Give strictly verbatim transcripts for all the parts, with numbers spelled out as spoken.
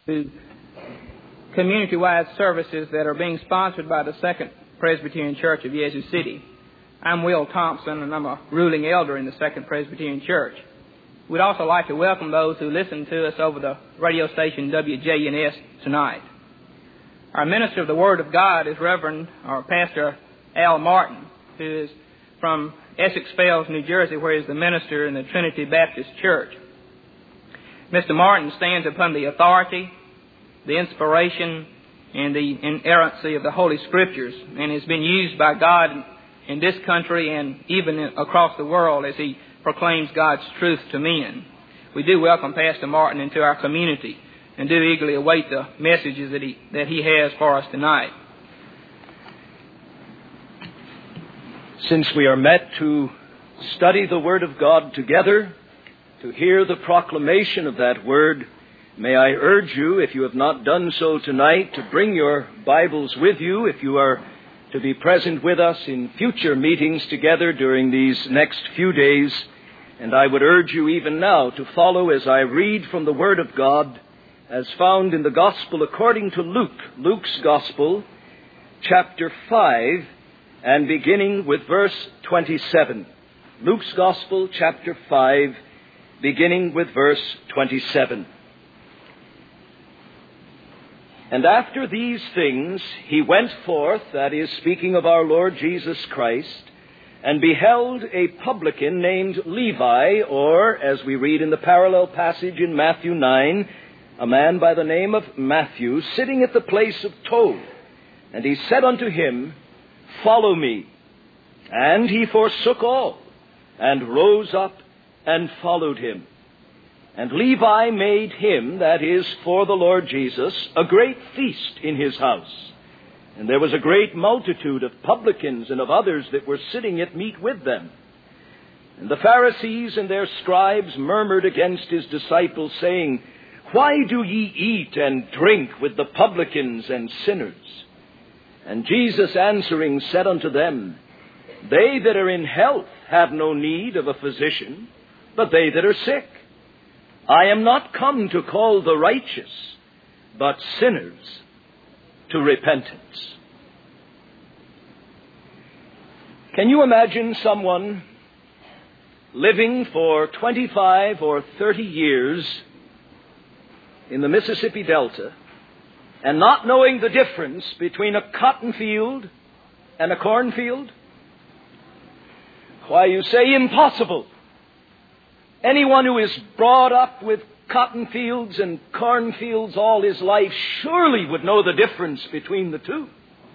to community-wide services that are being sponsored by the Second Presbyterian Church of Yazoo City. I'm Will Thompson, and I'm a ruling elder in the Second Presbyterian Church. We'd also like to welcome those who listen to us over the radio station W J N S tonight. Our minister of the Word of God is Reverend or Pastor Al Martin, who is from Essex Fells, New Jersey, where he's the minister in the Trinity Baptist Church. Mister Martin stands upon the authority, the inspiration, and the inerrancy of the Holy Scriptures, and has been used by God in this country and even across the world as he proclaims God's truth to men. We do welcome Pastor Martin into our community and do eagerly await the messages that he, that he has for us tonight. Since we are met to study the Word of God together, to hear the proclamation of that Word, may I urge you, if you have not done so tonight, to bring your Bibles with you if you are to be present with us in future meetings together during these next few days. And I would urge you even now to follow as I read from the Word of God as found in the Gospel according to Luke, Luke's Gospel, chapter five, and beginning with verse twenty-seven. Luke's Gospel, chapter five, beginning with verse twenty-seven. And after these things he went forth, that is, speaking of our Lord Jesus Christ, and beheld a publican named Levi, or, as we read in the parallel passage in Matthew nine, a man by the name of Matthew, sitting at the place of toll. And he said unto him, Follow me. And he forsook all, and rose up and followed him. And Levi made him, that is, for the Lord Jesus, a great feast in his house. And there was a great multitude of publicans and of others that were sitting at meat with them. And the Pharisees and their scribes murmured against his disciples, saying, Why do ye eat and drink with the publicans and sinners? And Jesus answering said unto them, They that are in health have no need of a physician, but they that are sick. I am not come to call the righteous, but sinners to repentance. Can you imagine someone living for twenty-five or thirty years in the Mississippi Delta and not knowing the difference between a cotton field and a cornfield? Why, you say impossible. Anyone who is brought up with cotton fields and cornfields all his life surely would know the difference between the two.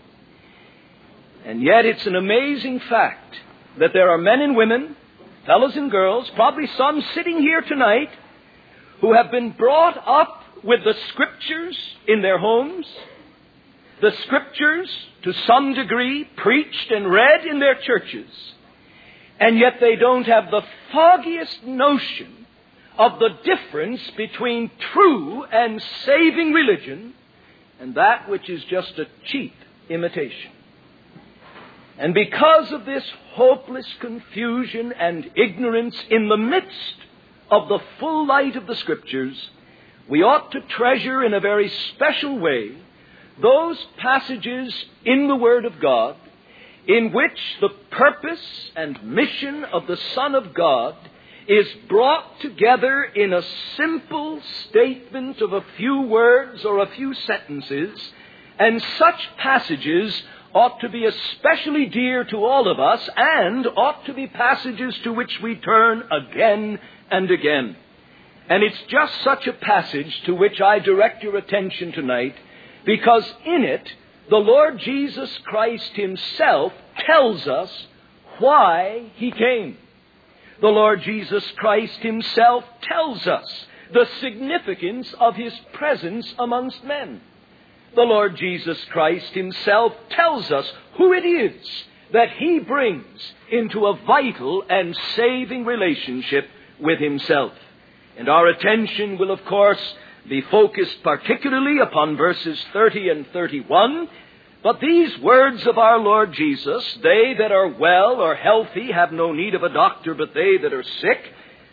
And yet it's an amazing fact that there are men and women, fellows and girls, probably some sitting here tonight, who have been brought up with the Scriptures in their homes, the Scriptures, to some degree, preached and read in their churches, and yet they don't have the foggiest notion of the difference between true and saving religion and that which is just a cheap imitation. And because of this hopeless confusion and ignorance in the midst of the full light of the Scriptures, we ought to treasure in a very special way those passages in the Word of God in which the purpose and mission of the Son of God is brought together in a simple statement of a few words or a few sentences, and such passages ought to be especially dear to all of us and ought to be passages to which we turn again and again. And it's just such a passage to which I direct your attention tonight, because in it the Lord Jesus Christ himself tells us why he came. The Lord Jesus Christ himself tells us the significance of his presence amongst men. The Lord Jesus Christ himself tells us who it is that he brings into a vital and saving relationship with himself. And our attention will, of course, be focused particularly upon verses thirty and thirty-one. But these words of our Lord Jesus, they that are well or healthy have no need of a doctor, but they that are sick,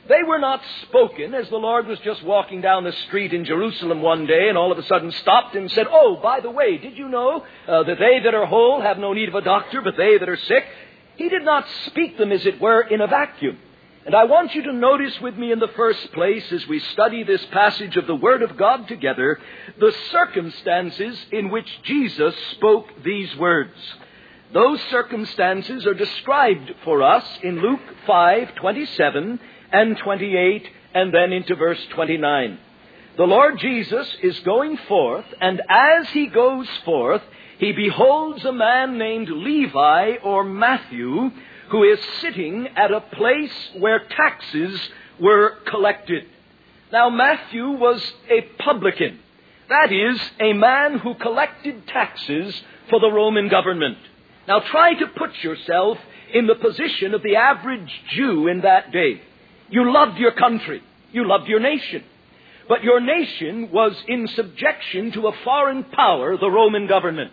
They were not spoken as the Lord was just walking down the street in Jerusalem one day and all of a sudden stopped and said, "Oh, by the way, did you know uh, that they that are whole have no need of a doctor, but they that are sick?" He did not speak them, as it were, in a vacuum. And I want you to notice with me in the first place, as we study this passage of the Word of God together, the circumstances in which Jesus spoke these words. Those circumstances are described for us in Luke five, twenty-seven and twenty-eight, and then into verse twenty-nine. The Lord Jesus is going forth, and as he goes forth, he beholds a man named Levi or Matthew, who is sitting at a place where taxes were collected. Now, Matthew was a publican. That is, a man who collected taxes for the Roman government. Now, try to put yourself in the position of the average Jew in that day. You loved your country. You loved your nation. But your nation was in subjection to a foreign power, the Roman government.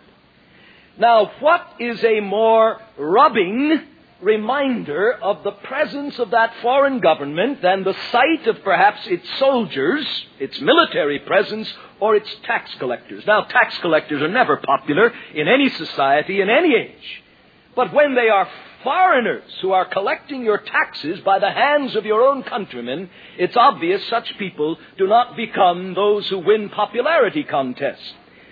Now, what is a more rubbing reminder of the presence of that foreign government than the sight of perhaps its soldiers, its military presence, or its tax collectors? Now, tax collectors are never popular in any society, in any age. But when they are foreigners who are collecting your taxes by the hands of your own countrymen, it's obvious such people do not become those who win popularity contests.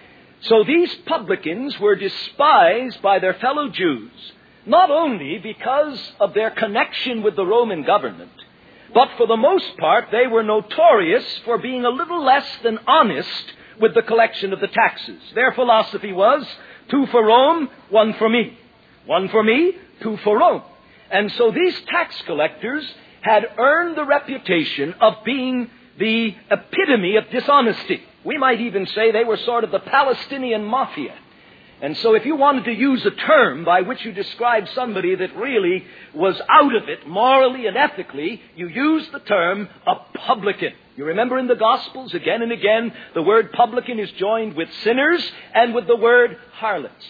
So these publicans were despised by their fellow Jews, not only because of their connection with the Roman government, but for the most part they were notorious for being a little less than honest with the collection of the taxes. Their philosophy was, two for Rome, one for me. One for me, two for Rome. And so these tax collectors had earned the reputation of being the epitome of dishonesty. We might even say they were sort of the Palestinian mafia. And so if you wanted to use a term by which you describe somebody that really was out of it morally and ethically, you used the term a publican. You remember in the Gospels, again and again, the word publican is joined with sinners and with the word harlots.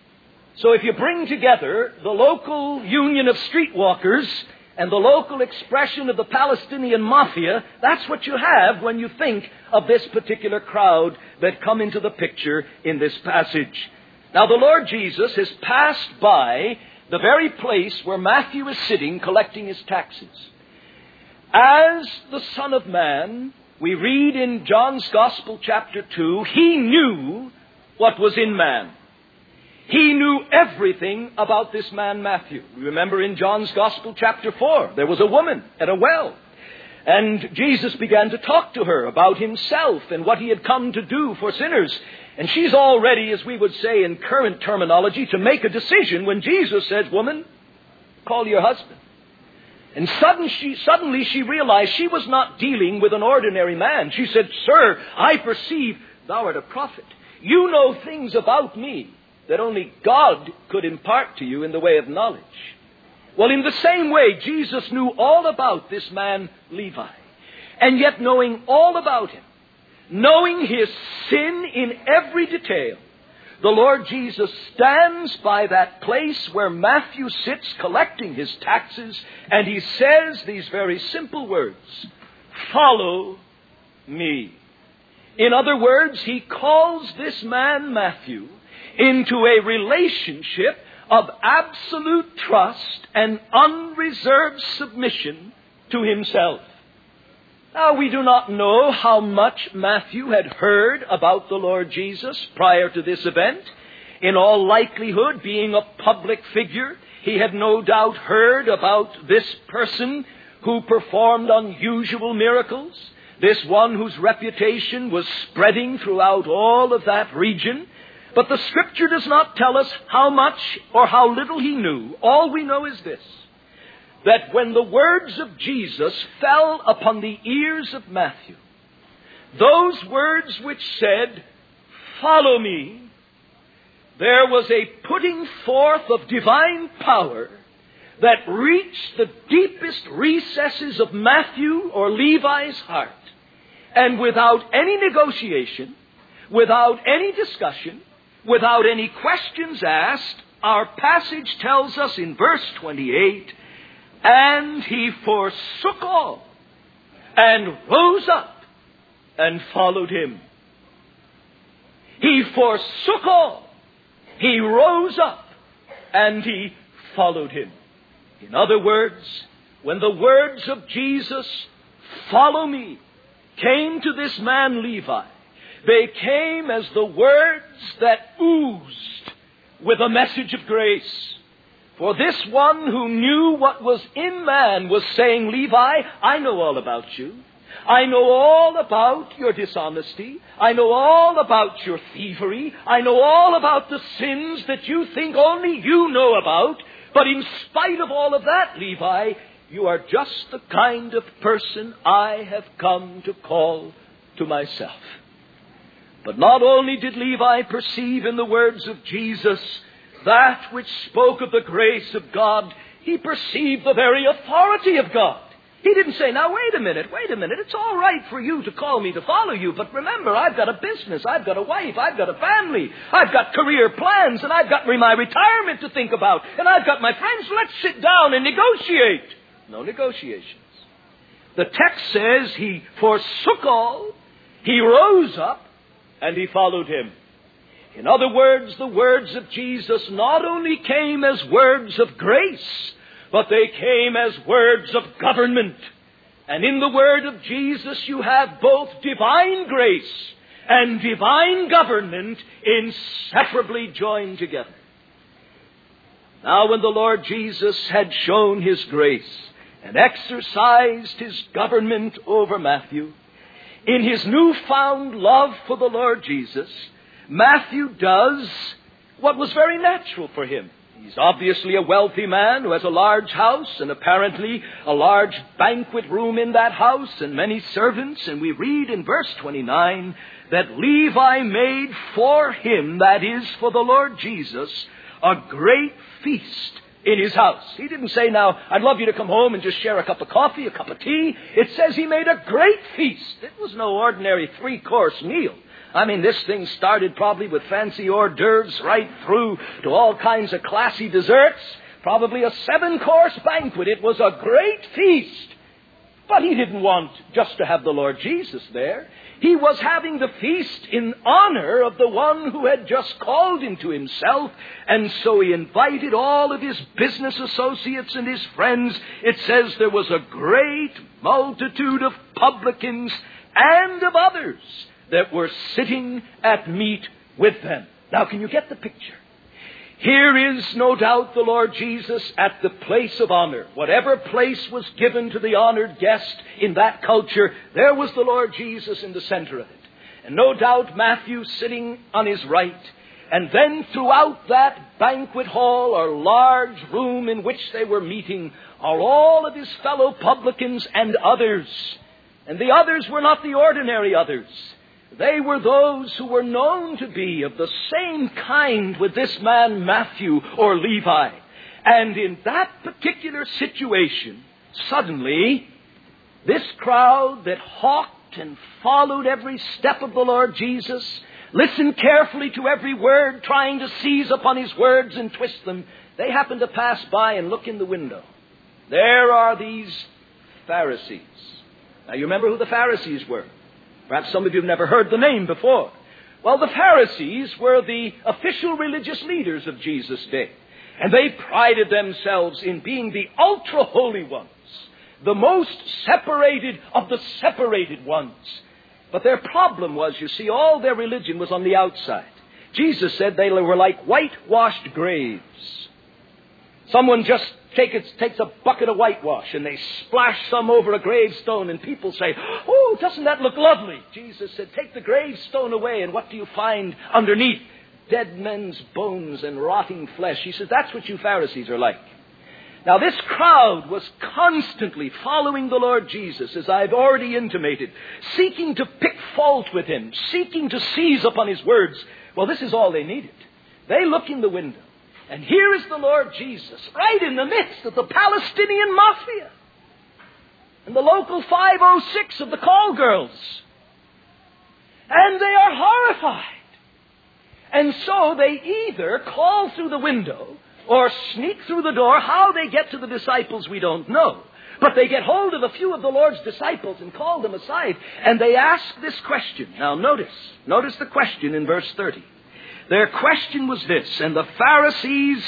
So if you bring together the local union of streetwalkers and the local expression of the Palestinian mafia, that's what you have when you think of this particular crowd that come into the picture in this passage. Now, the Lord Jesus has passed by the very place where Matthew is sitting collecting his taxes. As the Son of Man, we read in John's Gospel, chapter two, he knew what was in man. He knew everything about this man, Matthew. Remember in John's Gospel, chapter four, there was a woman at a well. And Jesus began to talk to her about himself and what he had come to do for sinners. And she's all ready, as we would say in current terminology, to make a decision when Jesus says, "Woman, call your husband." And sudden she, suddenly she realized she was not dealing with an ordinary man. She said, "Sir, I perceive thou art a prophet. You know things about me that only God could impart to you in the way of knowledge." Well, in the same way, Jesus knew all about this man, Levi. And yet knowing all about him, knowing his sin in every detail, the Lord Jesus stands by that place where Matthew sits collecting his taxes, and he says these very simple words, "Follow me." In other words, he calls this man, Matthew, into a relationship of absolute trust and unreserved submission to himself. Now, we do not know how much Matthew had heard about the Lord Jesus prior to this event. In all likelihood, being a public figure, he had no doubt heard about this person who performed unusual miracles, this one whose reputation was spreading throughout all of that region. But the Scripture does not tell us how much or how little he knew. All we know is this, that when the words of Jesus fell upon the ears of Matthew, those words which said, "Follow me," there was a putting forth of divine power that reached the deepest recesses of Matthew or Levi's heart. And without any negotiation, without any discussion, without any questions asked, our passage tells us in verse twenty-eight, "And he forsook all and rose up and followed him. He forsook all. He rose up and he followed him. In other words, when the words of Jesus, "Follow me," came to this man Levi, they came as the words that oozed with a message of grace. For this one who knew what was in man was saying, "Levi, I know all about you. I know all about your dishonesty. I know all about your thievery. I know all about the sins that you think only you know about. But in spite of all of that, Levi, you are just the kind of person I have come to call to myself." But not only did Levi perceive in the words of Jesus that which spoke of the grace of God, he perceived the very authority of God. He didn't say, "Now wait a minute, wait a minute. It's all right for you to call me to follow you, but remember, I've got a business, I've got a wife, I've got a family, I've got career plans, and I've got my retirement to think about, and I've got my friends. Let's sit down and negotiate." No negotiations. The text says he forsook all, he rose up, and he followed him. In other words, the words of Jesus not only came as words of grace, but they came as words of government. And in the word of Jesus, you have both divine grace and divine government inseparably joined together. Now, when the Lord Jesus had shown his grace and exercised his government over Matthew, in his newfound love for the Lord Jesus, Matthew does what was very natural for him. He's obviously a wealthy man who has a large house and apparently a large banquet room in that house and many servants. And we read in verse twenty-nine that Levi made for him, that is, for the Lord Jesus, a great feast in his house. He didn't say, "Now, I'd love you to come home and just share a cup of coffee, a cup of tea." It says he made a great feast. It was no ordinary three-course meal. I mean, this thing started probably with fancy hors d'oeuvres right through to all kinds of classy desserts. Probably a seven-course banquet. It was a great feast. But he didn't want just to have the Lord Jesus there. He was having the feast in honor of the one who had just called him to himself. And so he invited all of his business associates and his friends. It says there was a great multitude of publicans and of others that were sitting at meat with them. Now, can you get the picture? Here is, no doubt, the Lord Jesus at the place of honor. Whatever place was given to the honored guest in that culture, there was the Lord Jesus in the center of it. And no doubt Matthew sitting on his right. And then throughout that banquet hall or large room in which they were meeting are all of his fellow publicans and others. And the others were not the ordinary others. They were those who were known to be of the same kind with this man Matthew or Levi. And in that particular situation, suddenly, this crowd that hawked and followed every step of the Lord Jesus, listened carefully to every word, trying to seize upon his words and twist them, they happened to pass by and look in the window. There are these Pharisees. Now, you remember who the Pharisees were? Perhaps some of you have never heard the name before. Well, the Pharisees were the official religious leaders of Jesus' day. And they prided themselves in being the ultra-holy ones, the most separated of the separated ones. But their problem was, you see, all their religion was on the outside. Jesus said they were like whitewashed graves. Someone just take it, takes a bucket of whitewash and they splash some over a gravestone and people say, "Oh, doesn't that look lovely?" Jesus said, "Take the gravestone away and what do you find underneath? Dead men's bones and rotting flesh." He says, "That's what you Pharisees are like." Now, this crowd was constantly following the Lord Jesus, as I've already intimated, seeking to pick fault with him, seeking to seize upon his words. Well, this is all they needed. They look in the window. And here is the Lord Jesus, right in the midst of the Palestinian mafia and the local five oh six of the call girls. And they are horrified. And so they either call through the window or sneak through the door. How they get to the disciples, we don't know. But they get hold of a few of the Lord's disciples and call them aside, and they ask this question. Now notice, notice the question in verse thirty. Their question was this, and the Pharisees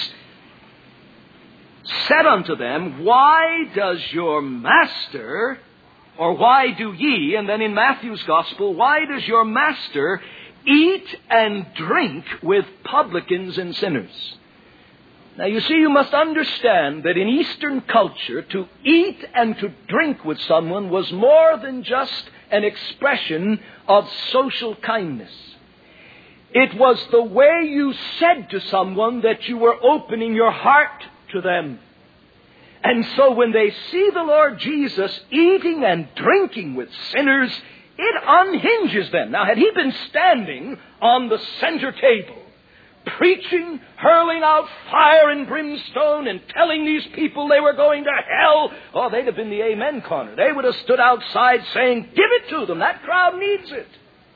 said unto them, why does your master, or why do ye, and then in Matthew's gospel, why does your master eat and drink with publicans and sinners? Now you see, you must understand that in Eastern culture, to eat and to drink with someone was more than just an expression of social kindness. It was the way you said to someone that you were opening your heart to them. And so when they see the Lord Jesus eating and drinking with sinners, it unhinges them. Now, had he been standing on the center table, preaching, hurling out fire and brimstone, and telling these people they were going to hell, oh, they'd have been the amen corner. They would have stood outside saying, give it to them. That crowd needs it.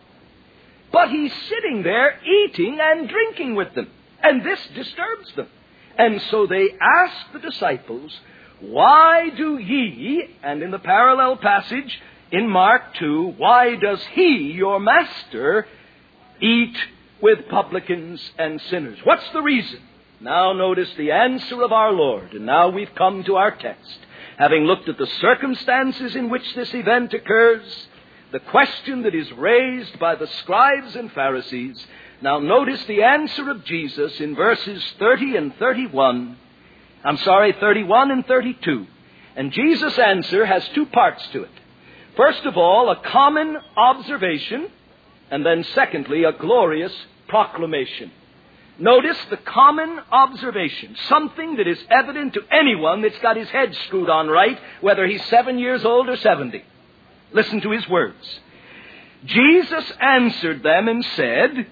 But he's sitting there eating and drinking with them. And this disturbs them. And so they ask the disciples, why do ye, and in the parallel passage in Mark two, why does he, your master, eat with publicans and sinners? What's the reason? Now notice the answer of our Lord. And now we've come to our text. Having looked at the circumstances in which this event occurs, the question that is raised by the scribes and Pharisees, now notice the answer of Jesus in verses thirty and thirty-one. I'm sorry, thirty-one and thirty-two. And Jesus' answer has two parts to it. First of all, a common observation, and then secondly, a glorious proclamation. Notice the common observation, something that is evident to anyone that's got his head screwed on right, whether he's seven years old or seventy. Listen to his words. Jesus answered them and said,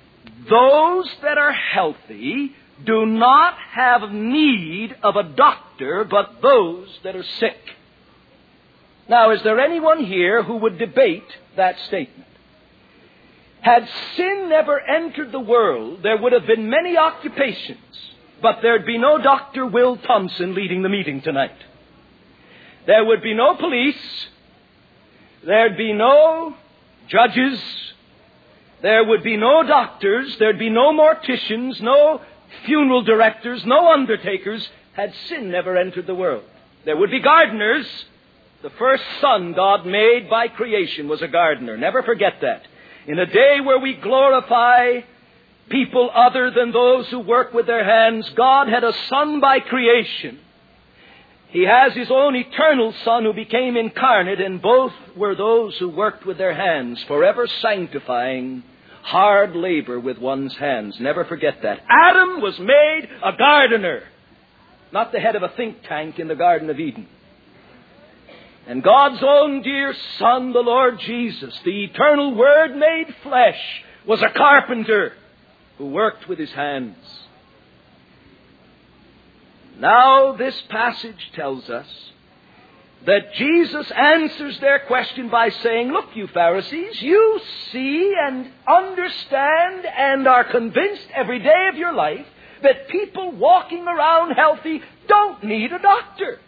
those that are healthy do not have need of a doctor, but those that are sick. Now, is there anyone here who would debate that statement? Had sin never entered the world, there would have been many occupations, but there'd be no Doctor Will Thompson leading the meeting tonight. There would be no police. There'd be no judges. There would be no doctors. There'd be no morticians, no funeral directors, no undertakers, had sin never entered the world. There would be gardeners. The first son God made by creation was a gardener. Never forget that. In a day where we glorify people other than those who work with their hands, God had a son by creation. He has his own eternal Son who became incarnate, and both were those who worked with their hands, forever sanctifying hard labor with one's hands. Never forget that. Adam was made a gardener, not the head of a think tank in the Garden of Eden. And God's own dear Son, the Lord Jesus, the eternal Word made flesh, was a carpenter who worked with his hands. Now this passage tells us that Jesus answers their question by saying, look, you Pharisees, you see and understand and are convinced every day of your life that people walking around healthy don't need a doctor.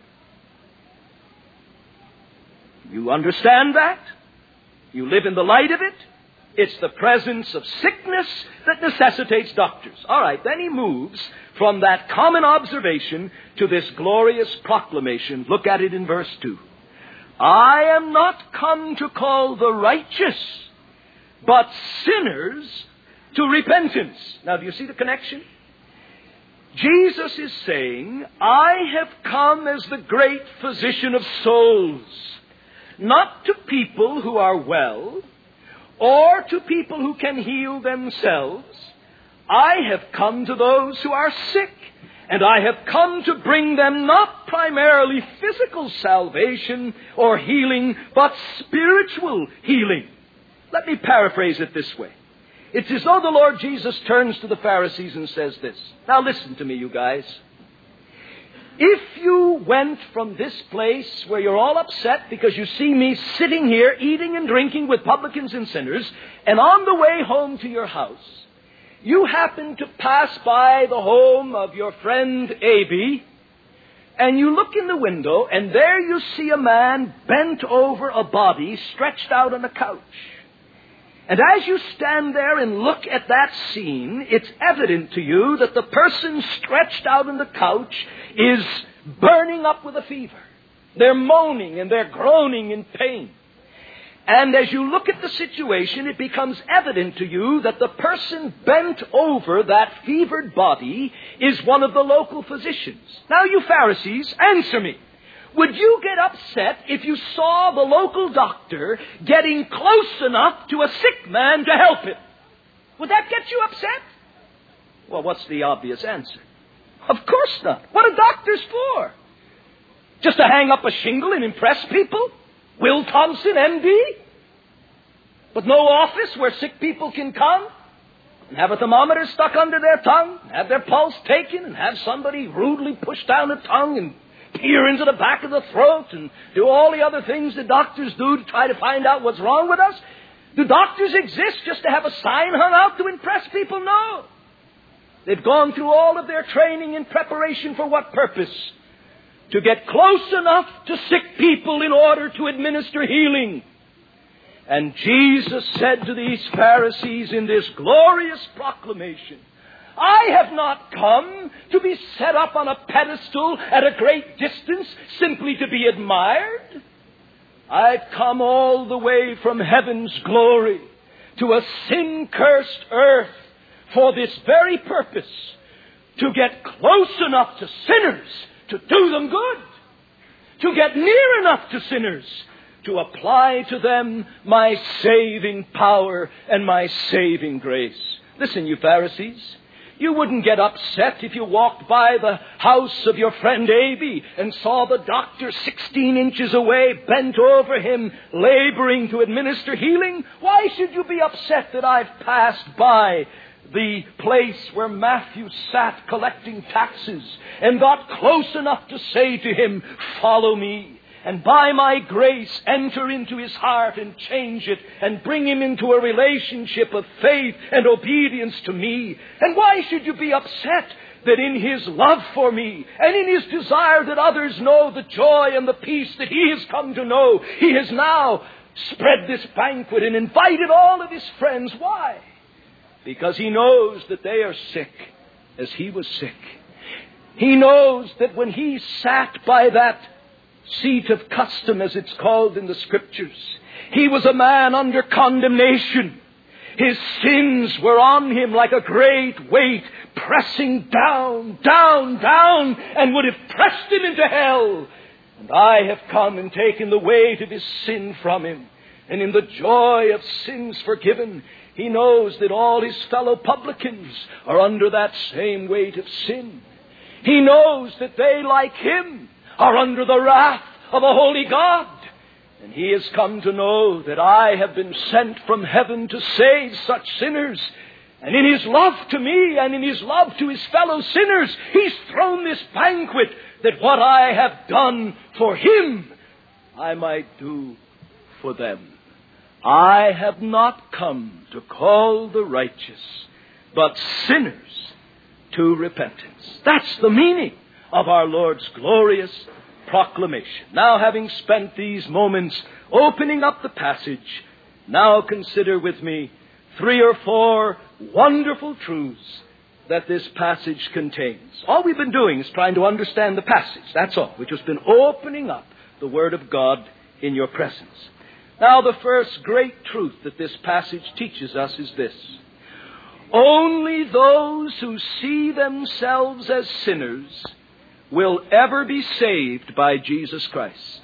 You understand that? You live in the light of it? It's the presence of sickness that necessitates doctors. All right, then he moves from that common observation to this glorious proclamation. Look at it in verse two. I am not come to call the righteous, but sinners to repentance. Now, do you see the connection? Jesus is saying, I have come as the great physician of souls, not to people who are well, or to people who can heal themselves. I have come to those who are sick, and I have come to bring them not primarily physical salvation or healing, but spiritual healing. Let me paraphrase it this way. It's as though the Lord Jesus turns to the Pharisees and says this. Now listen to me, you guys. If you went from this place where you're all upset because you see me sitting here eating and drinking with publicans and sinners, and on the way home to your house, you happen to pass by the home of your friend Abby, and you look in the window, and there you see a man bent over a body stretched out on a couch. And as you stand there and look at that scene, it's evident to you that the person stretched out on the couch is burning up with a fever. They're moaning and they're groaning in pain. And as you look at the situation, it becomes evident to you that the person bent over that fevered body is one of the local physicians. Now, you Pharisees, answer me. Would you get upset if you saw the local doctor getting close enough to a sick man to help him? Would that get you upset? Well, what's the obvious answer? Of course not. What are doctors for? Just to hang up a shingle and impress people? Will Thompson, M D? But no office where sick people can come and have a thermometer stuck under their tongue, have their pulse taken, and have somebody rudely push down the tongue and peer into the back of the throat and do all the other things the doctors do to try to find out what's wrong with us? Do doctors exist just to have a sign hung out to impress people? No. They've gone through all of their training in preparation for what purpose? To get close enough to sick people in order to administer healing. And Jesus said to these Pharisees in this glorious proclamation, I have not come to be set up on a pedestal at a great distance simply to be admired. I've come all the way from heaven's glory to a sin-cursed earth for this very purpose, to get close enough to sinners to do them good, to get near enough to sinners to apply to them my saving power and my saving grace. Listen, you Pharisees, you wouldn't get upset if you walked by the house of your friend Aby and saw the doctor sixteen inches away, bent over him, laboring to administer healing. Why should you be upset that I've passed by the place where Matthew sat collecting taxes and got close enough to say to him, follow me, and by my grace enter into his heart and change it and bring him into a relationship of faith and obedience to me? And why should you be upset that in his love for me and in his desire that others know the joy and the peace that he has come to know, he has now spread this banquet and invited all of his friends? Why? Because he knows that they are sick as he was sick. He knows that when he sat by that seat of custom, as it's called in the Scriptures, he was a man under condemnation. His sins were on him like a great weight, pressing down, down, down, and would have pressed him into hell. And I have come and taken the weight of his sin from him. And in the joy of sins forgiven, he knows that all his fellow publicans are under that same weight of sin. He knows that they, like him, are under the wrath of a holy God. And he has come to know that I have been sent from heaven to save such sinners. And in his love to me and in his love to his fellow sinners, he's thrown this banquet that what I have done for him, I might do for them. I have not come to call the righteous, but sinners to repentance. That's the meaning of our Lord's glorious proclamation. Now, having spent these moments opening up the passage, now consider with me three or four wonderful truths that this passage contains. All we've been doing is trying to understand the passage. That's all. We've just been opening up the Word of God in your presence. Now, the first great truth that this passage teaches us is this: only those who see themselves as sinners will ever be saved by Jesus Christ.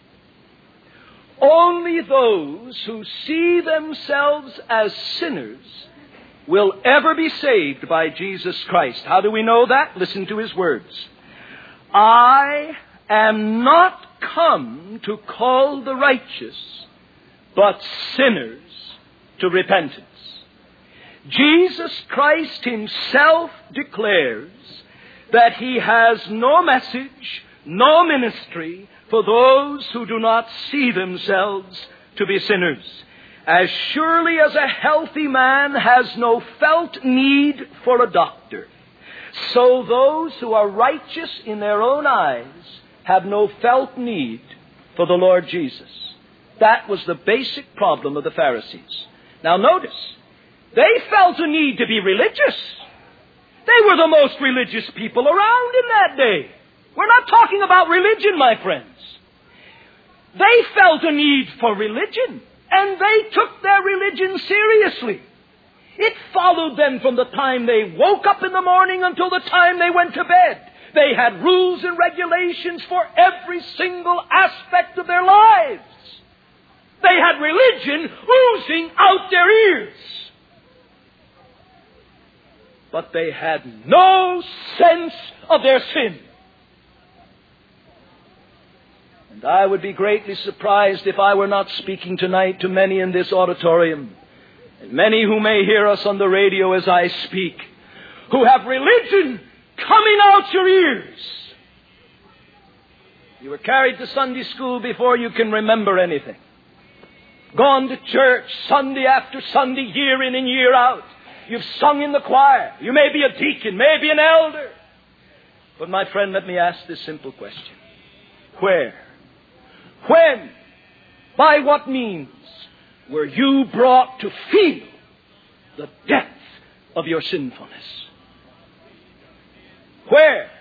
Only those who see themselves as sinners will ever be saved by Jesus Christ. How do we know that? Listen to his words. I am not come to call the righteous, but sinners to repentance. Jesus Christ himself declares that he has no message, no ministry for those who do not see themselves to be sinners. As surely as a healthy man has no felt need for a doctor, So those who are righteous in their own eyes have no felt need for the Lord Jesus. That was the basic problem of the Pharisees. Now notice, they felt a need to be religious. They were the most religious people around in that day. We're not talking about religion, my friends. They felt a need for religion, and they took their religion seriously. It followed them from the time they woke up in the morning until the time they went to bed. They had rules and regulations for every single aspect of their lives. They had religion oozing out their ears. But they had no sense of their sin. And I would be greatly surprised if I were not speaking tonight to many in this auditorium, and many who may hear us on the radio as I speak, who have religion coming out your ears. You were carried to Sunday school before you can remember anything. Gone to church Sunday after Sunday, year in and year out. You've sung in the choir. You may be a deacon, maybe an elder. But my friend, let me ask this simple question. Where? When? By what means were you brought to feel the depth of your sinfulness? Where?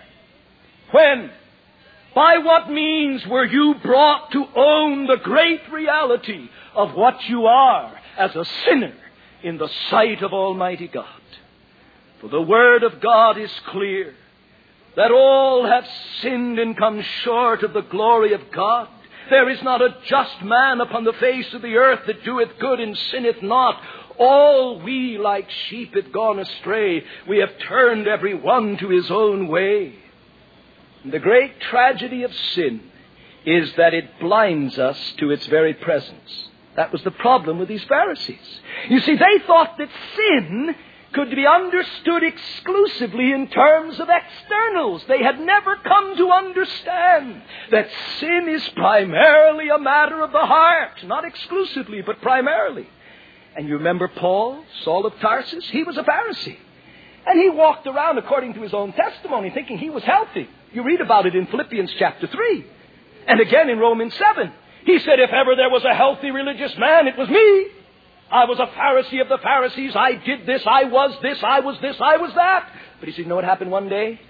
When? By what means were you brought to own the great reality of what you are as a sinner in the sight of Almighty God? For the Word of God is clear, that all have sinned and come short of the glory of God. There is not a just man upon the face of the earth that doeth good and sinneth not. All we like sheep have gone astray. We have turned every one to his own way. And the great tragedy of sin is that it blinds us to its very presence. That was the problem with these Pharisees. You see, they thought that sin could be understood exclusively in terms of externals. They had never come to understand that sin is primarily a matter of the heart. Not exclusively, but primarily. And you remember Paul, Saul of Tarsus? He was a Pharisee. And he walked around, according to his own testimony, thinking he was healthy. You read about it in Philippians chapter three. And again in Romans seven. He said, if ever there was a healthy religious man, it was me. I was a Pharisee of the Pharisees. I did this. I was this. I was this. I was that. But he said, you know what happened one day?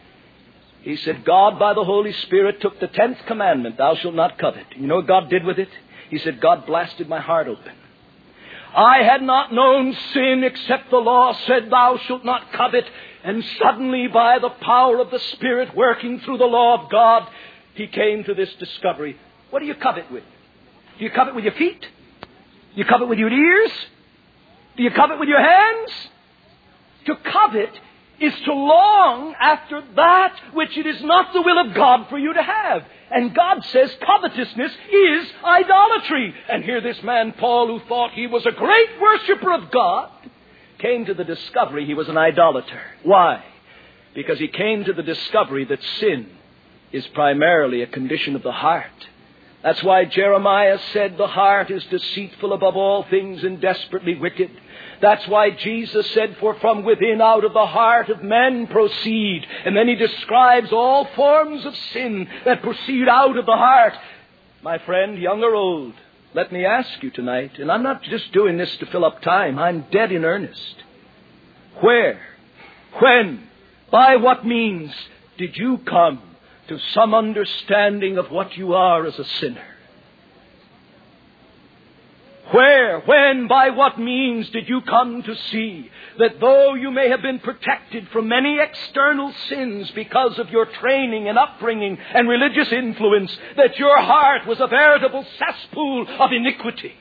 He said, God by the Holy Spirit took the tenth commandment, thou shalt not covet. You know what God did with it? He said, God blasted my heart open. I had not known sin except the law said, thou shalt not covet. And suddenly, by the power of the Spirit working through the law of God, he came to this discovery. What do you covet with? Do you covet with your feet? Do you covet with your ears? Do you covet with your hands? To covet is to long after that which it is not the will of God for you to have. And God says covetousness is idolatry. And here this man, Paul, who thought he was a great worshiper of God, came to the discovery he was an idolater. Why? Because he came to the discovery that sin is primarily a condition of the heart. That's why Jeremiah said the heart is deceitful above all things and desperately wicked. That's why Jesus said, for from within out of the heart of men proceed. And then he describes all forms of sin that proceed out of the heart. My friend, young or old, let me ask you tonight, and I'm not just doing this to fill up time, I'm dead in earnest. Where, when, by what means did you come to some understanding of what you are as a sinner? Where, when, by what means did you come to see that though you may have been protected from many external sins because of your training and upbringing and religious influence, that your heart was a veritable cesspool of iniquity?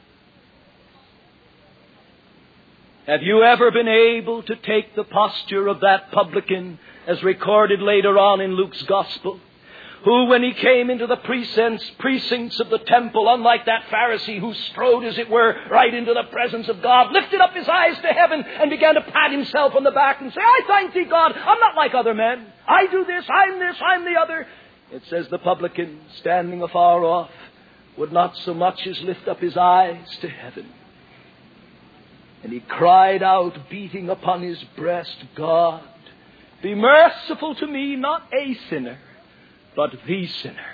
Have you ever been able to take the posture of that publican as recorded later on in Luke's Gospel, who, when he came into the precincts, precincts of the temple, unlike that Pharisee who strode, as it were, right into the presence of God, lifted up his eyes to heaven and began to pat himself on the back and say, I thank thee, God, I'm not like other men. I do this, I'm this, I'm the other. It says the publican, standing afar off, would not so much as lift up his eyes to heaven. And he cried out, beating upon his breast, God, Be merciful to me, not a sinner, but the sinner.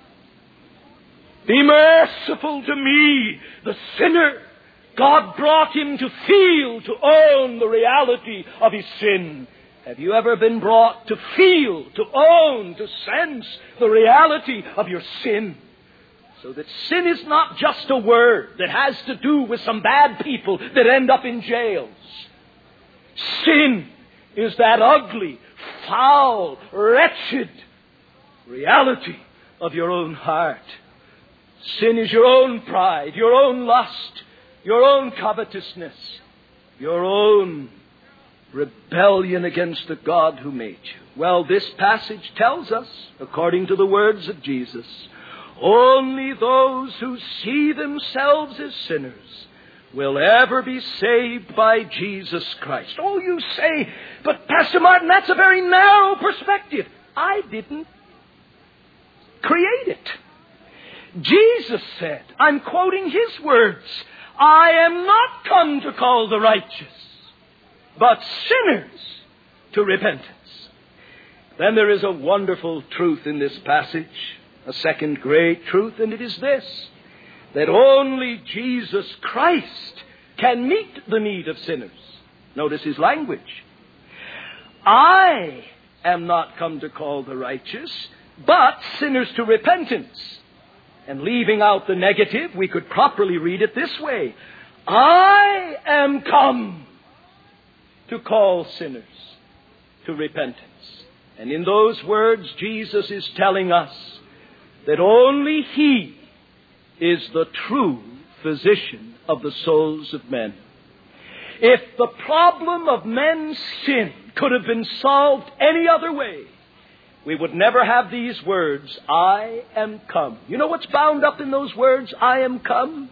Be merciful to me, the sinner. God brought him to feel, to own the reality of his sin. Have you ever been brought to feel, to own, to sense the reality of your sin? So that sin is not just a word that has to do with some bad people that end up in jails. Sin is that ugly, foul, wretched reality of your own heart. Sin is your own pride, your own lust, your own covetousness, your own rebellion against the God who made you. Well, this passage tells us, according to the words of Jesus, only those who see themselves as sinners will ever be saved by Jesus Christ. Oh, you say, but Pastor Martin, that's a very narrow perspective. I didn't create it. Jesus said, I'm quoting his words, I am not come to call the righteous, but sinners to repentance. Then there is a wonderful truth in this passage, a second great truth, and it is this, that only Jesus Christ can meet the need of sinners. Notice his language. I am not come to call the righteous, but sinners to repentance. And leaving out the negative, we could properly read it this way. I am come to call sinners to repentance. And in those words, Jesus is telling us that only he is the true physician of the souls of men. If the problem of men's sin could have been solved any other way, we would never have these words, I am come. You know what's bound up in those words, I am come?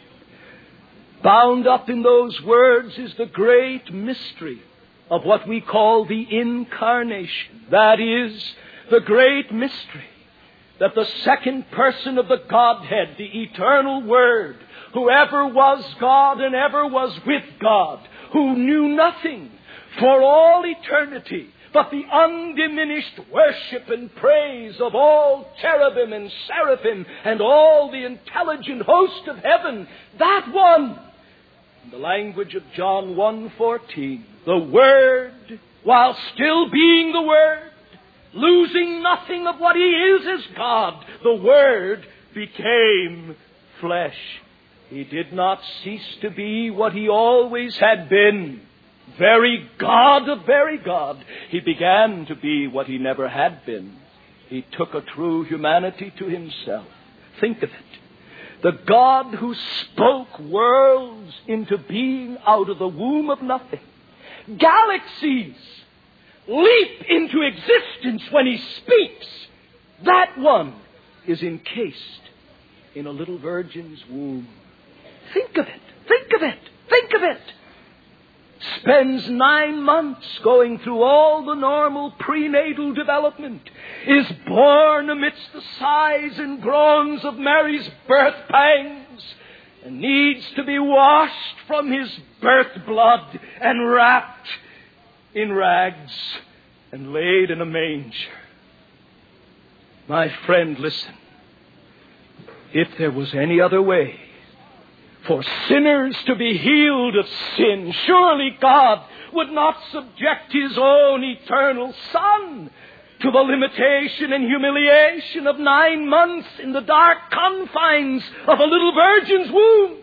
Bound up in those words is the great mystery of what we call the incarnation. That is, the great mystery that the second person of the Godhead, the eternal Word, who ever was God and ever was with God, who knew nothing for all eternity but the undiminished worship and praise of all cherubim and seraphim and all the intelligent host of heaven, that one, in the language of John one fourteen, the Word, while still being the Word, losing nothing of what he is as God, the Word became flesh. He did not cease to be what he always had been. Very God of very God. He began to be what he never had been. He took a true humanity to himself. Think of it. The God who spoke worlds into being out of the womb of nothing. Galaxies leap into existence when he speaks. That one is encased in a little virgin's womb. Think of it. Think of it. Think of it. Spends nine months going through all the normal prenatal development, is born amidst the sighs and groans of Mary's birth pangs, and needs to be washed from his birth blood and wrapped in rags and laid in a manger. My friend, listen. If there was any other way for sinners to be healed of sin, surely God would not subject his own eternal Son to the limitation and humiliation of nine months in the dark confines of a little virgin's womb.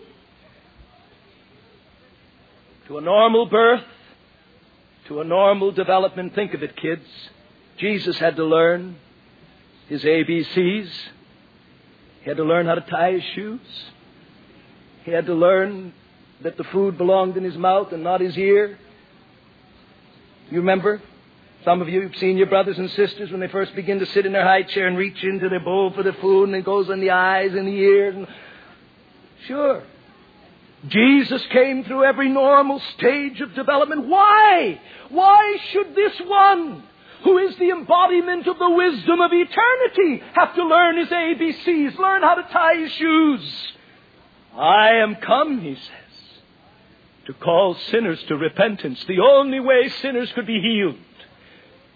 To a normal birth, to a normal development. Think of it, kids. Jesus had to learn his A B Cs. He had to learn how to tie his shoes. He had to learn that the food belonged in his mouth and not his ear. You remember? Some of you have seen your brothers and sisters when they first begin to sit in their high chair and reach into their bowl for the food, and it goes in the eyes and the ears. And... Sure. Jesus came through every normal stage of development. Why? Why should this one, who is the embodiment of the wisdom of eternity, have to learn his A B Cs, learn how to tie his shoes? I am come, he says, to call sinners to repentance. The only way sinners could be healed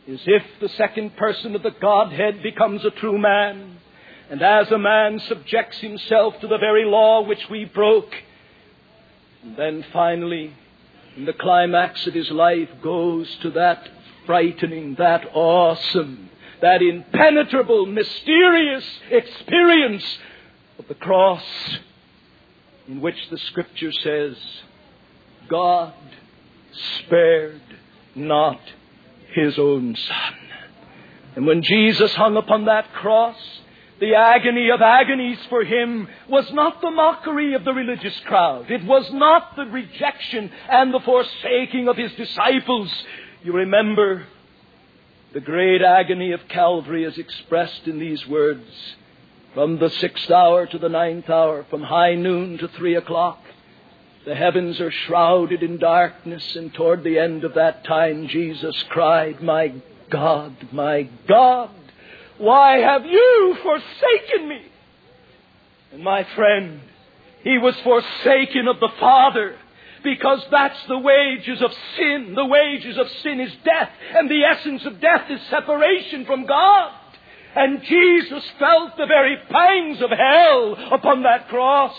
is if the second person of the Godhead becomes a true man, and as a man subjects himself to the very law which we broke, and then finally, in the climax of his life, goes to that frightening, that awesome, that impenetrable, mysterious experience of the cross, in which the Scripture says, God spared not His own Son. And when Jesus hung upon that cross, the agony of agonies for Him was not the mockery of the religious crowd. It was not the rejection and the forsaking of His disciples. You remember the great agony of Calvary is expressed in these words. From the sixth hour to the ninth hour, from high noon to three o'clock, the heavens are shrouded in darkness, and toward the end of that time, Jesus cried, My God, my God, why have you forsaken me? And my friend, He was forsaken of the Father, because that's the wages of sin. The wages of sin is death, and the essence of death is separation from God. And Jesus felt the very pangs of hell upon that cross.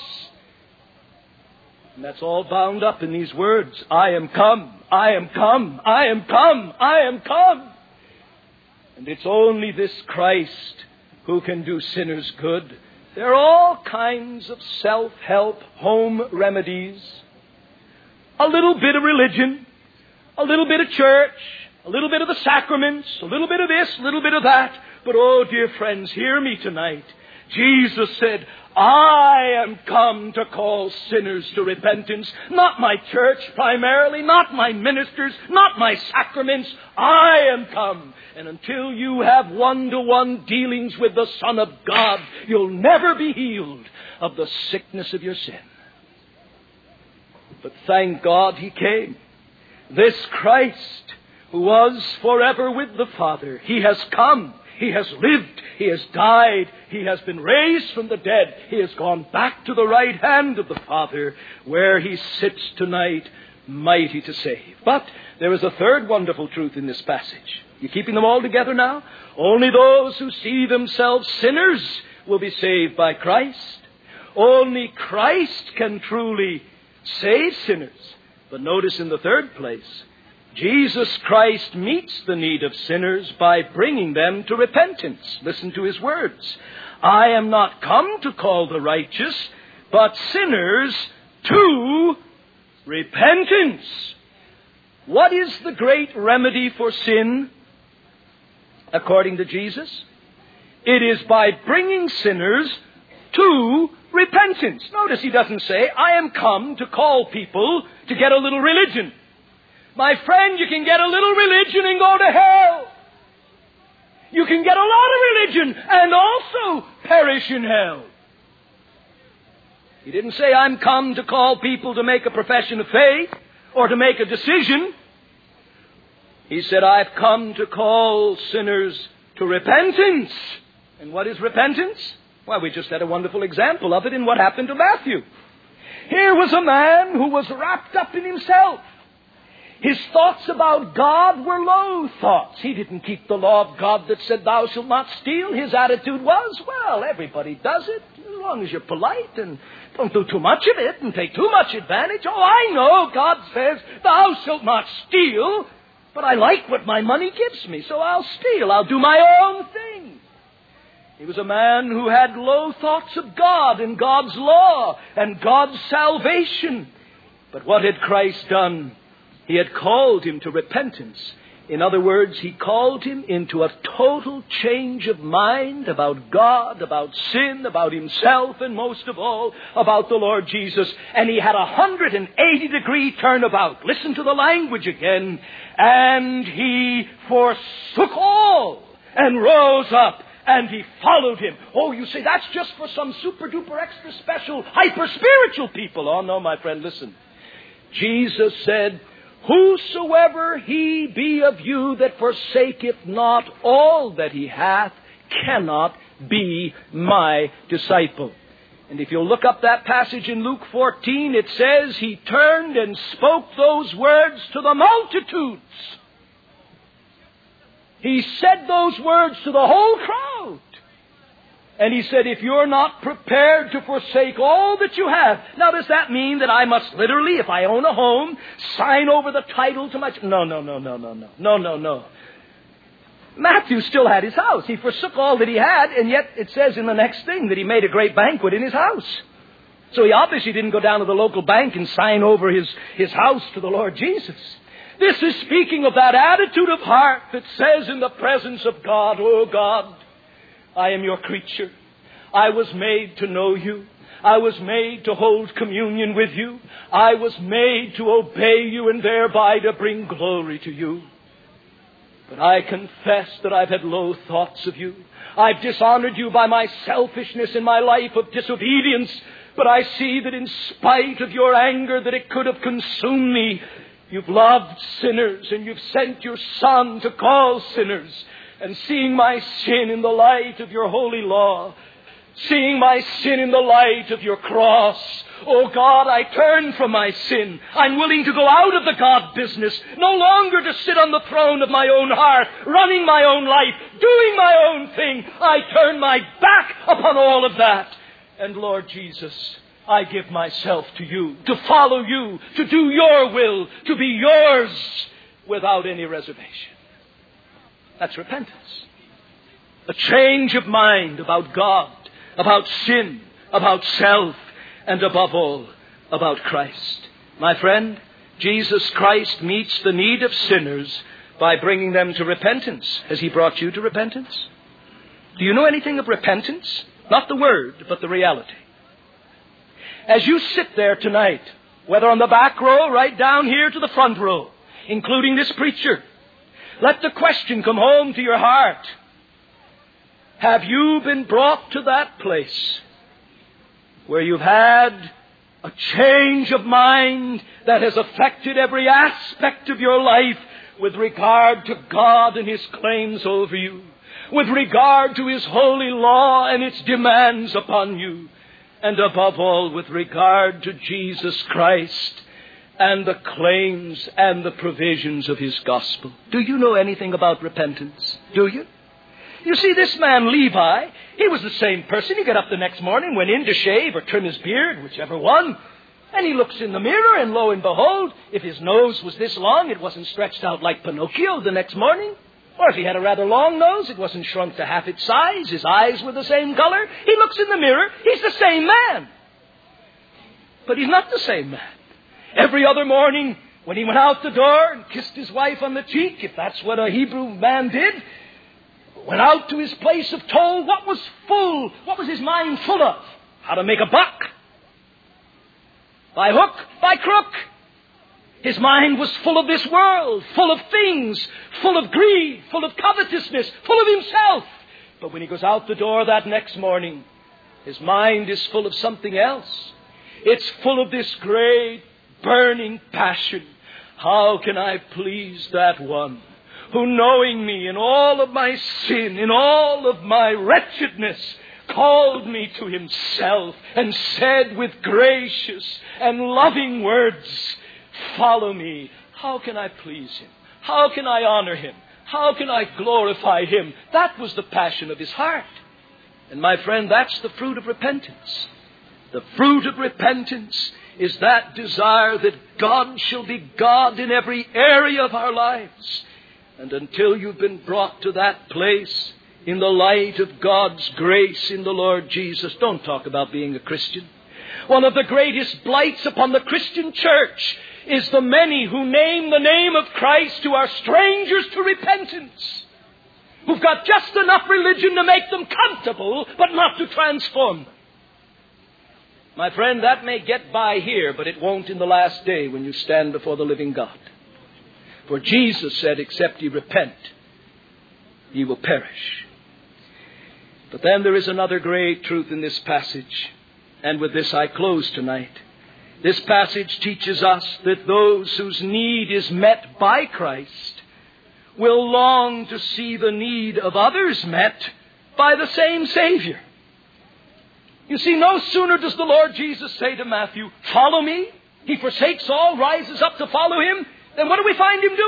And that's all bound up in these words, I am come, I am come, I am come, I am come. And it's only this Christ who can do sinners good. There are all kinds of self-help home remedies. A little bit of religion, a little bit of church, a little bit of the sacraments, a little bit of this, a little bit of that. But oh, dear friends, hear me tonight. Jesus said, I am come to call sinners to repentance. Not my church primarily, not my ministers, not my sacraments. I am come. And until you have one-to-one dealings with the Son of God, you'll never be healed of the sickness of your sin. But thank God He came. This Christ, who was forever with the Father, He has come. He has lived. He has died. He has been raised from the dead. He has gone back to the right hand of the Father, where He sits tonight, mighty to save. But there is a third wonderful truth in this passage. You keeping them all together now? Only those who see themselves sinners will be saved by Christ. Only Christ can truly save sinners. But notice in the third place, Jesus Christ meets the need of sinners by bringing them to repentance. Listen to His words. I am not come to call the righteous, but sinners to repentance. What is the great remedy for sin, according to Jesus? It is by bringing sinners to repentance. Notice He doesn't say, I am come to call people to get a little religion. My friend, you can get a little religion and go to hell. You can get a lot of religion and also perish in hell. He didn't say, I'm come to call people to make a profession of faith or to make a decision. He said, I've come to call sinners to repentance. And what is repentance? Well, we just had a wonderful example of it in what happened to Matthew. Here was a man who was wrapped up in himself. His thoughts about God were low thoughts. He didn't keep the law of God that said, thou shalt not steal. His attitude was, well, everybody does it, as long as you're polite and don't do too much of it and take too much advantage. Oh, I know God says, thou shalt not steal, but I like what my money gives me, so I'll steal. I'll do my own thing. He was a man who had low thoughts of God and God's law and God's salvation. But what had Christ done? He had called him to repentance. In other words, He called him into a total change of mind about God, about sin, about himself, and most of all, about the Lord Jesus. And He had a one hundred eighty degree turnabout. Listen to the language again. And He forsook all and rose up. And He followed Him. Oh, you say, that's just for some super-duper extra special, hyper-spiritual people. Oh, no, my friend, listen. Jesus said, whosoever he be of you that forsaketh not all that he hath cannot be my disciple. And if you'll look up that passage in Luke fourteen, it says He turned and spoke those words to the multitudes. He said those words to the whole crowd. And he said, if you're not prepared to forsake all that you have. Now, does that mean that I must literally, if I own a home, sign over the title to my... No, no, no, no, no, no, no, no, no. Matthew still had his house. He forsook all that he had, and yet it says in the next thing that he made a great banquet in his house. So he obviously didn't go down to the local bank and sign over his, his house to the Lord Jesus. This is speaking of that attitude of heart that says in the presence of God, oh God, I am your creature. I was made to know you. I was made to hold communion with you. I was made to obey you and thereby to bring glory to you. But I confess that I've had low thoughts of you. I've dishonored you by my selfishness in my life of disobedience. But I see that in spite of your anger that it could have consumed me, you've loved sinners and you've sent your Son to call sinners. And seeing my sin in the light of your holy law, seeing my sin in the light of your cross, oh God, I turn from my sin. I'm willing to go out of the God business, no longer to sit on the throne of my own heart, running my own life, doing my own thing. I turn my back upon all of that. And Lord Jesus, I give myself to you, to follow you, to do your will, to be yours without any reservation. That's repentance. A change of mind about God, about sin, about self, and above all, about Christ. My friend, Jesus Christ meets the need of sinners by bringing them to repentance. Has he brought you to repentance? Do you know anything of repentance? Not the word, but the reality. As you sit there tonight, whether on the back row, right down here to the front row, including this preacher, let the question come home to your heart. Have you been brought to that place where you've had a change of mind that has affected every aspect of your life with regard to God and His claims over you, with regard to His holy law and its demands upon you, and above all with regard to Jesus Christ and the claims and the provisions of His gospel? Do you know anything about repentance? Do you? You see, this man Levi, he was the same person. He got up the next morning, went in to shave or trim his beard, whichever one. And he looks in the mirror, and lo and behold, if his nose was this long, it wasn't stretched out like Pinocchio the next morning. Or if he had a rather long nose, it wasn't shrunk to half its size. His eyes were the same color. He looks in the mirror, he's the same man. But he's not the same man. Every other morning, when he went out the door and kissed his wife on the cheek, if that's what a Hebrew man did, went out to his place of toil, what was full? What was his mind full of? How to make a buck. By hook, by crook. His mind was full of this world, full of things, full of greed, full of covetousness, full of himself. But when he goes out the door that next morning, his mind is full of something else. It's full of this great burning passion. How can I please that one who, knowing me in all of my sin, in all of my wretchedness, called me to himself and said with gracious and loving words, follow me. How can I please him? How can I honor him? How can I glorify him? That was the passion of his heart. And my friend, that's the fruit of repentance. The fruit of repentance is that desire that God shall be God in every area of our lives. And until you've been brought to that place in the light of God's grace in the Lord Jesus, don't talk about being a Christian. One of the greatest blights upon the Christian church is the many who name the name of Christ who are strangers to repentance, who've got just enough religion to make them comfortable, but not to transform them. My friend, that may get by here, but it won't in the last day when you stand before the living God. For Jesus said, except ye repent, ye will perish. But then there is another great truth in this passage, and with this I close tonight. This passage teaches us that those whose need is met by Christ will long to see the need of others met by the same Savior. You see, no sooner does the Lord Jesus say to Matthew, follow me. He forsakes all, rises up to follow him. Then what do we find him doing?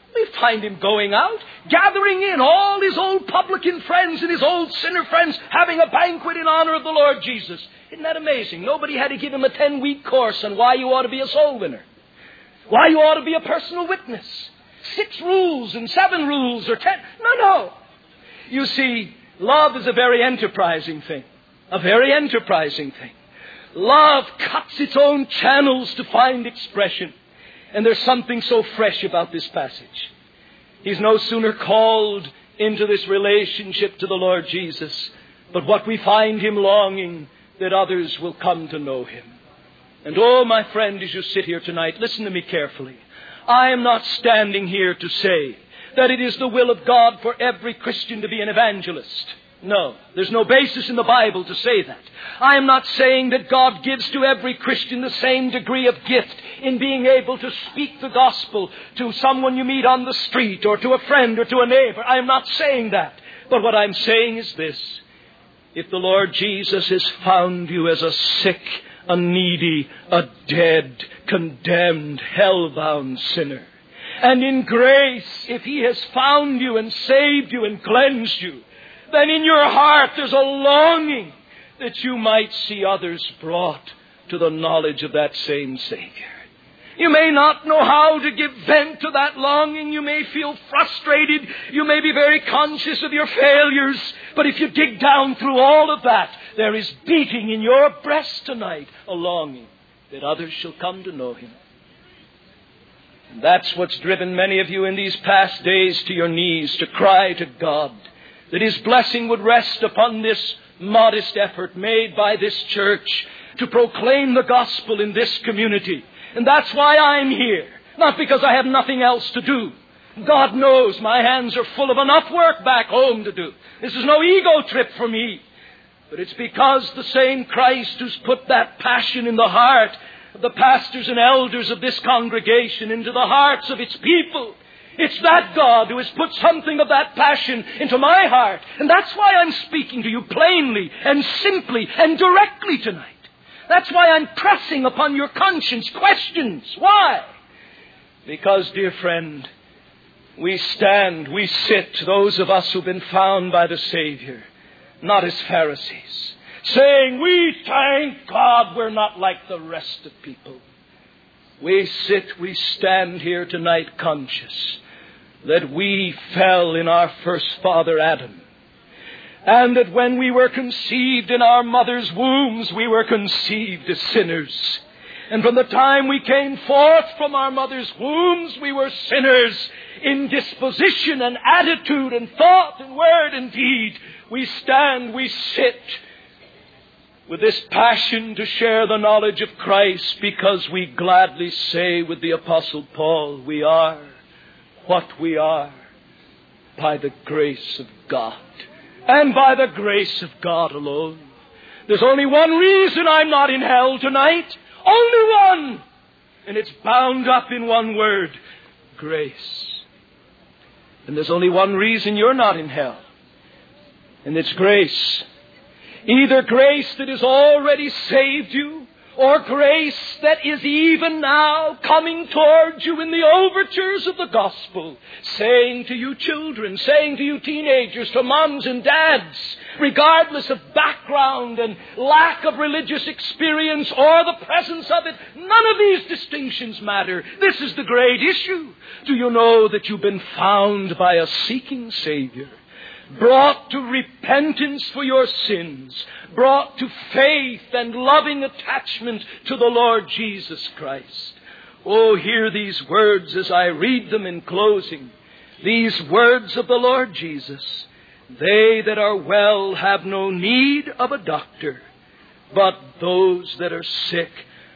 We find him going out, gathering in all his old publican friends and his old sinner friends, having a banquet in honor of the Lord Jesus. Isn't that amazing? Nobody had to give him a ten-week course on why you ought to be a soul winner, why you ought to be a personal witness. Six rules and seven rules or ten. No, no. You see, love is a very enterprising thing. A very enterprising thing. Love cuts its own channels to find expression. And there's something so fresh about this passage. He's no sooner called into this relationship to the Lord Jesus, but what we find him longing that others will come to know him. And oh, my friend, as you sit here tonight, listen to me carefully. I am not standing here to say that it is the will of God for every Christian to be an evangelist. No, there's no basis in the Bible to say that. I am not saying that God gives to every Christian the same degree of gift in being able to speak the gospel to someone you meet on the street or to a friend or to a neighbor. I am not saying that. But what I'm saying is this. If the Lord Jesus has found you as a sick, a needy, a dead, condemned, hell-bound sinner, and in grace, if he has found you and saved you and cleansed you, then in your heart there's a longing that you might see others brought to the knowledge of that same Savior. You may not know how to give vent to that longing. You may feel frustrated. You may be very conscious of your failures. But if you dig down through all of that, there is beating in your breast tonight a longing that others shall come to know him. And that's what's driven many of you in these past days to your knees to cry to God that his blessing would rest upon this modest effort made by this church to proclaim the gospel in this community. And that's why I'm here. Not because I have nothing else to do. God knows my hands are full of enough work back home to do. This is no ego trip for me. But it's because the same Christ who's put that passion in the heart of the pastors and elders of this congregation into the hearts of its people. It's that God who has put something of that passion into my heart. And that's why I'm speaking to you plainly and simply and directly tonight. That's why I'm pressing upon your conscience questions. Why? Because, dear friend, we stand, we sit, those of us who've been found by the Savior, not as Pharisees, saying, we thank God we're not like the rest of people. We sit, we stand here tonight conscious that we fell in our first father Adam. And that when we were conceived in our mother's wombs, we were conceived as sinners. And from the time we came forth from our mother's wombs, we were sinners in disposition and attitude and thought and word and deed. We stand, we sit with this passion to share the knowledge of Christ because we gladly say with the Apostle Paul, we are what we are by the grace of God. And by the grace of God alone. There's only one reason I'm not in hell tonight. Only one. And it's bound up in one word. Grace. And there's only one reason you're not in hell. And it's grace. Either grace that has already saved you, or grace that is even now coming towards you in the overtures of the gospel, saying to you children, saying to you teenagers, to moms and dads, regardless of background and lack of religious experience or the presence of it, none of these distinctions matter. This is the great issue. Do you know that you've been found by a seeking Savior? Brought to repentance for your sins, brought to faith and loving attachment to the Lord Jesus Christ. Oh, hear these words as I read them in closing. These words of the Lord Jesus. They that are well have no need of a doctor, but those that are sick.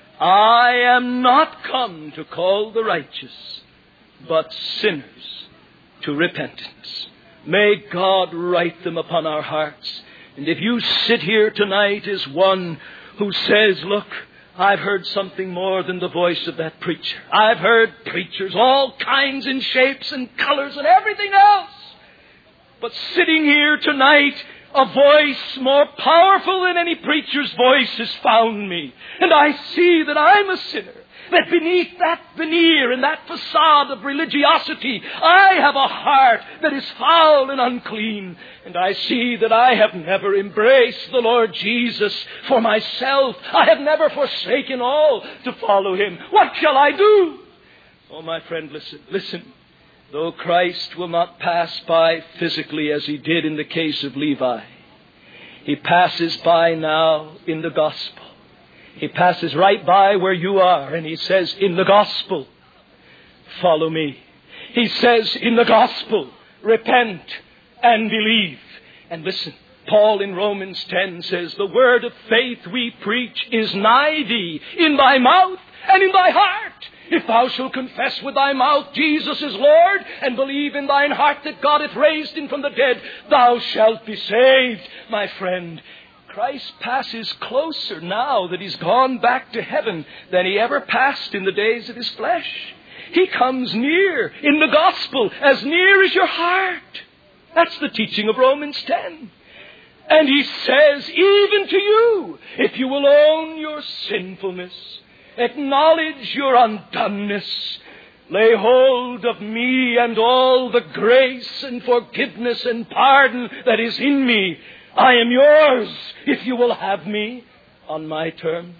I am not come to call the righteous, but sinners to repentance. May God write them upon our hearts. And if you sit here tonight as one who says, look, I've heard something more than the voice of that preacher. I've heard preachers, all kinds and shapes and colors and everything else. But sitting here tonight, A voice more powerful than any preacher's voice has found me. And I see that I'm a sinner. That beneath that veneer and that facade of religiosity, I have a heart that is foul and unclean. And I see that I have never embraced the Lord Jesus for myself. I have never forsaken all to follow Him. What shall I do? Oh, my friend, listen, listen. Though Christ will not pass by physically as He did in the case of Levi, He passes by now in the gospel. He passes right by where you are, and He says, in the gospel, follow me. He says, in the gospel, repent and believe. And listen, Paul in Romans ten says, the word of faith we preach is nigh thee, in thy mouth and in thy heart. If thou shalt confess with thy mouth Jesus is Lord, and believe in thine heart that God hath raised Him from the dead, thou shalt be saved. My friend, Christ passes closer now that He's gone back to heaven than He ever passed in the days of His flesh. He comes near in the gospel, as near as your heart. That's the teaching of Romans ten. And He says, even to you, if you will own your sinfulness, acknowledge your undoneness, lay hold of me and all the grace and forgiveness and pardon that is in me, I am yours if you will have me on my terms.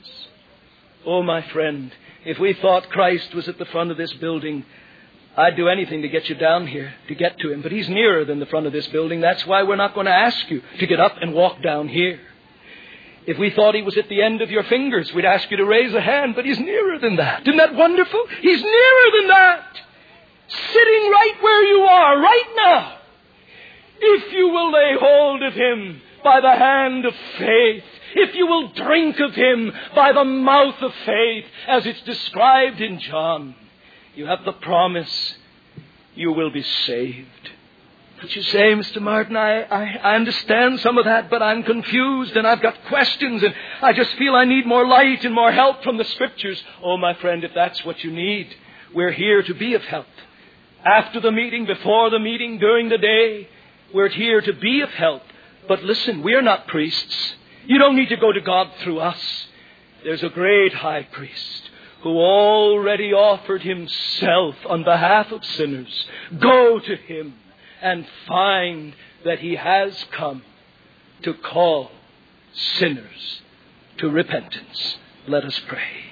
Oh, my friend, if we thought Christ was at the front of this building, I'd do anything to get you down here, to get to Him. But He's nearer than the front of this building. That's why we're not going to ask you to get up and walk down here. If we thought He was at the end of your fingers, we'd ask you to raise a hand. But He's nearer than that. Isn't that wonderful? He's nearer than that. Sitting right where you are, right now. If you will lay hold of Him by the hand of faith, if you will drink of Him by the mouth of faith, as it's described in John, you have the promise you will be saved. But you say, Mister Martin, I, I, I understand some of that, but I'm confused and I've got questions and I just feel I need more light and more help from the Scriptures. Oh, my friend, if that's what you need, we're here to be of help. After the meeting, before the meeting, during the day, we're here to be of help. But listen, we're not priests. You don't need to go to God through us. There's a great high priest who already offered Himself on behalf of sinners. Go to Him and find that He has come to call sinners to repentance. Let us pray.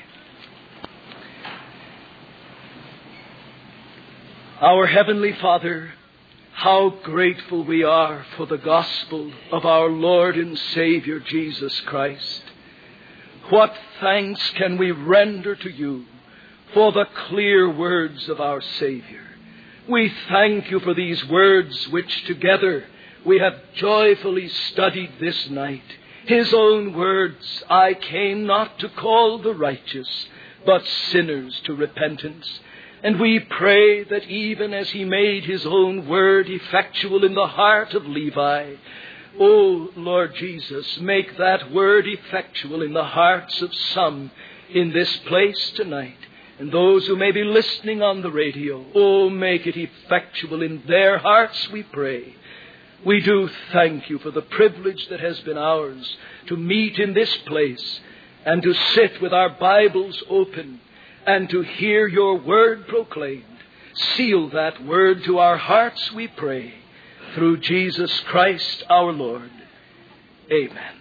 Our Heavenly Father, how grateful we are for the gospel of our Lord and Savior Jesus Christ. What thanks can we render to You for the clear words of our Savior. We thank You for these words which together we have joyfully studied this night. His own words, I came not to call the righteous, but sinners to repentance. And we pray that even as He made His own word effectual in the heart of Levi, O Lord Jesus, make that word effectual in the hearts of some in this place tonight. And those who may be listening on the radio, oh, make it effectual in their hearts, we pray. We do thank You for the privilege that has been ours to meet in this place and to sit with our Bibles open and to hear Your word proclaimed. Seal that word to our hearts, we pray, through Jesus Christ our Lord. Amen.